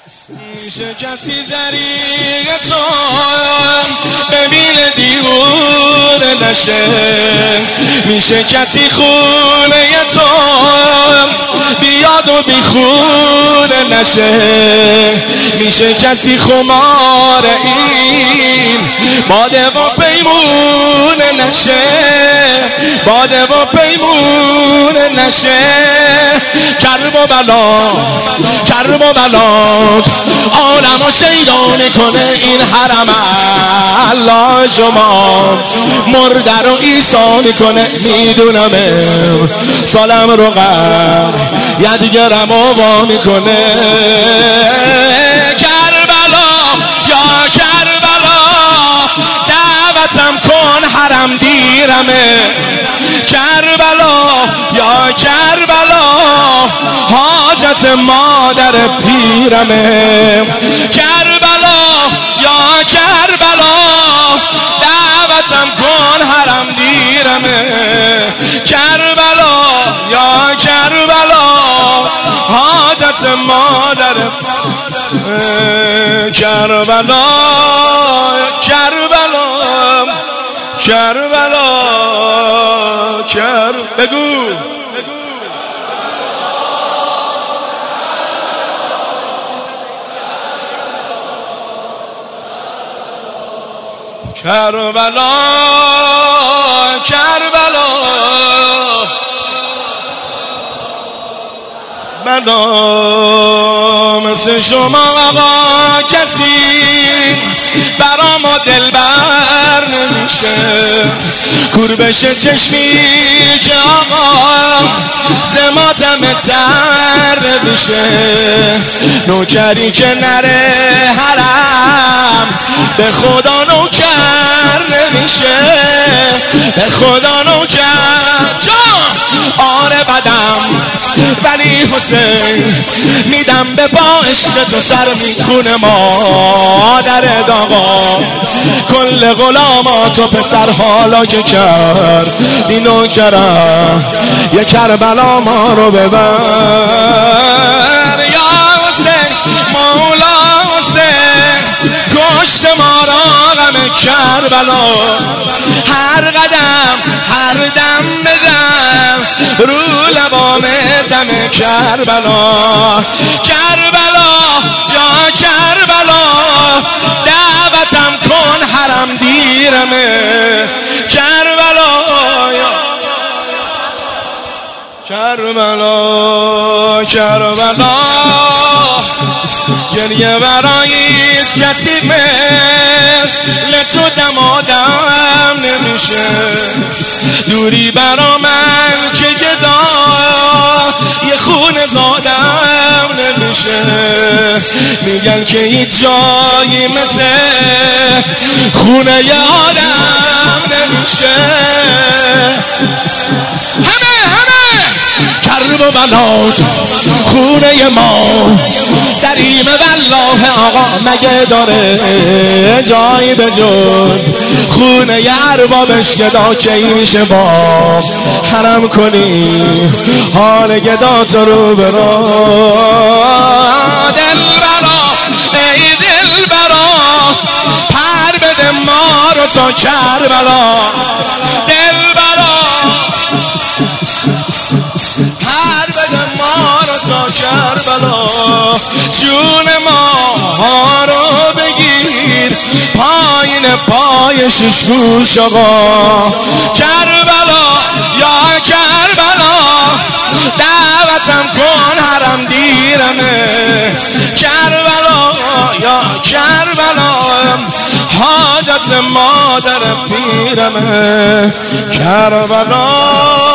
میشه کسی ذریع تو ببینه دیوونه نشه، میشه کسی خونه تو بیاد و بیخونه نشه، میشه کسی خمار این باده و پیمونه نشه، باده و پیمونه نشه. کرب و بلات عالم و شیدا میکنه این حرم الله شما مرده رو عیسی میکنه. میدونمه سالم رو قرد یدگرم و وا میکنه. کربلا یا کربلا دعوتم کن حرم دیرمه. کربلا یا کربلا حاجت مادر پیرمه. کربلا یا کربلا دعوتم کن حرم دیرمه. کربلا یا کربلا حاجت مادر کربلا کربلا کربلا بگو کربلا کربلا بلا مثل شما آقا کسی برام و دلبر نمیشه. کور بشه چشمی که آقا زماتم تر نمیشه. نوکری که نره حرم به خدا نوکر نمیشه. به خدا نوکر آره بدم ولی حسین میدم به با عشق تو سر میخونه مادر داغا. کل غلامات و پسر حالا که کرد این نوکرم یه کربلا ما رو ببر. یا حسین مولا حسین کشت ما را غم کربلا. هر قدم هر دم بدم رو لبام دم کربلا. کربلا یا کربلا دعوتم کن حرم دیرمه. کربلا یا کربلا کربلا گریه برای کسی مثل تو دمادم نمیشه. دوری برا من که گدا یه خونه زادم نمیشه. میگن که هیچ جایی مثل خونه ی آدم نمیشه. همه کرب و بلات خونه ما زریم والله آقا مگه داره جایی به جز خونه ی اربابش. گدا کی میشه با حرم کنی حال گدا تو رو برا. دلبرا ای دلبرا پر بده ما رو تا کربلا. دلبرا پر بده ما رو تا کربلا. جون ما رو بگیر پایین پای شش گوش آقا. کربلا یا کربلا دعوتم کن حرم دیرمه. کربلا یا کربلا حاجت مادر پیرمه. کربلا